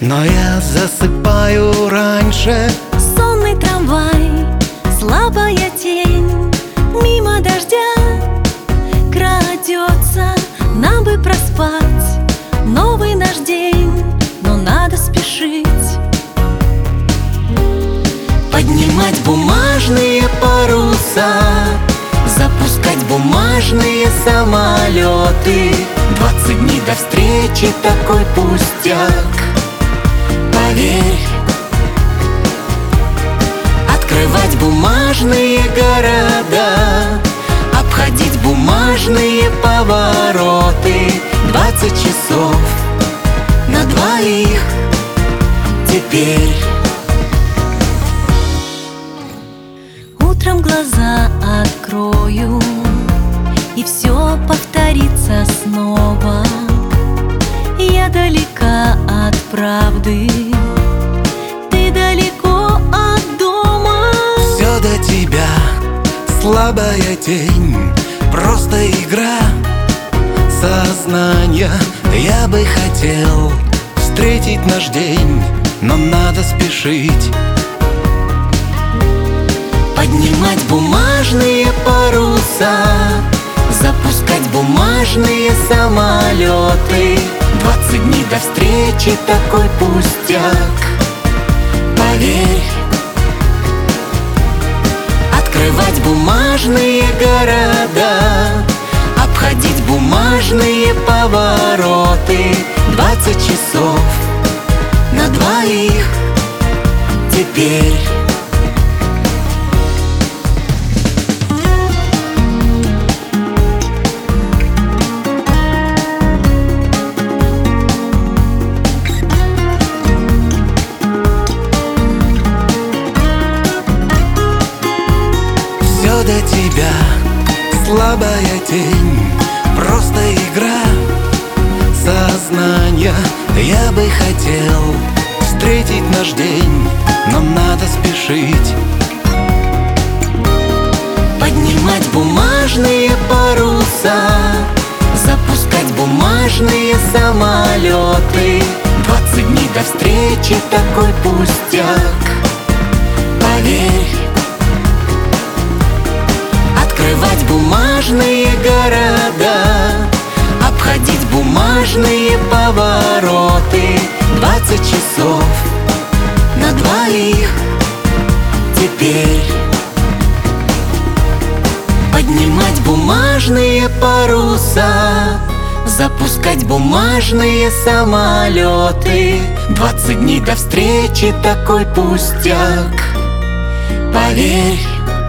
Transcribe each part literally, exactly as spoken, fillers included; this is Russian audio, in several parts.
но я засыпаю раньше. Сонный трамвай, слабая тень, мимо дождя крадется. Нам бы проспать новый наш день, но надо спешить. Поднимать бумажные паруса, запускать бумажные самолеты. Двадцать дней до встречи, такой пустяк. Поверь, открывать бумажные города, обходить бумажные повороты. Двадцать часов на двоих теперь. Утром глаза открою, и все повторится снова. Я далека от правды, ты далеко от дома. Все до тебя, слабая тень, просто игра сознания. Я бы хотел встретить наш день, но надо спешить. Поднимать бумажные паруса, запускать бумажные самолеты. Двадцать дней до встречи, такой пустяк. Поверь, открывать бумажные города, обходить бумажные повороты. Двадцать часов на двоих теперь. Все до тебя, слабая тень, просто игра сознания. Я бы хотел встретить наш день, но надо спешить. Поднимать бумажные паруса, запускать бумажные самолеты. Двадцать дней до встречи, такой пустяк. Поверь, открывать бумажные города, обходить бумажные повороты. Двадцать часов на двоих теперь. Поднимать бумажные паруса, запускать бумажные самолеты. Двадцать дней до встречи, такой пустяк. Поверь,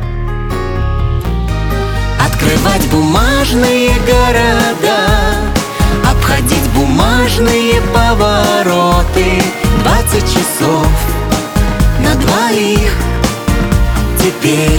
открывать бумажные города, обходить бумажные повороты. Двадцать часов на двоих теперь.